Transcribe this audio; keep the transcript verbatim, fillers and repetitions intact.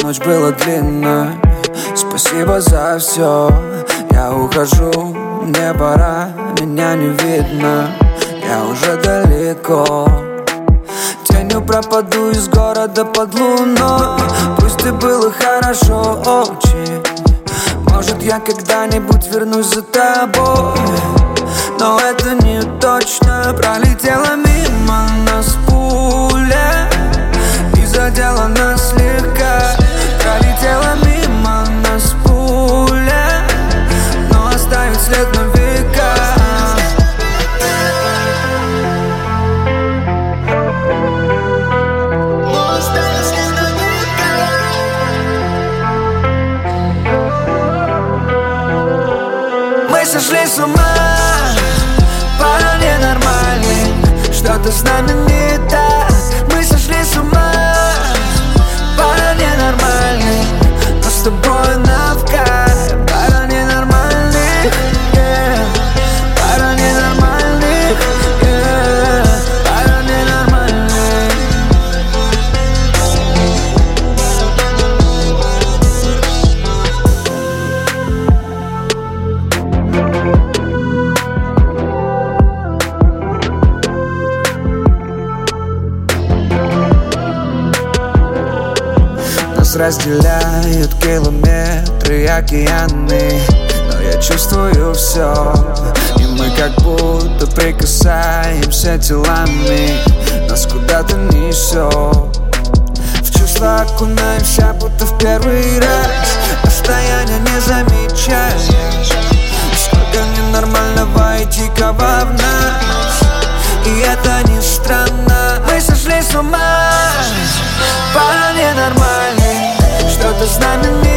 ночь была длинная. Спасибо за все, я ухожу, мне пора, меня не видно, я уже далеко. Тенью пропаду из города под луной. Пусть и было хорошо очень, может я когда-нибудь вернусь за тобой. Но это не точно, пролетела мимо нас пуля и задела нас слегка. Пролетела мимо нас пуля, но оставит след на века. Мы сошли с ума, пара ненормальных, что-то с нами не так. Мы сошли с ума, пара ненормальных, но с тобой навкай. Пара ненормальных, yeah. Пара ненормальных, yeah. Пара ненормальных. Нас разделяют километры и океаны, но я чувствую все, и мы как будто прикасаемся телами. Нас куда-то несет, в чувства окунаемся, будто в первый раз. Расстояние не замечаешь, сколько ненормального и дикого в нас. И это не странно, мы сошли с ума, пара ненормальных, что-то с нами не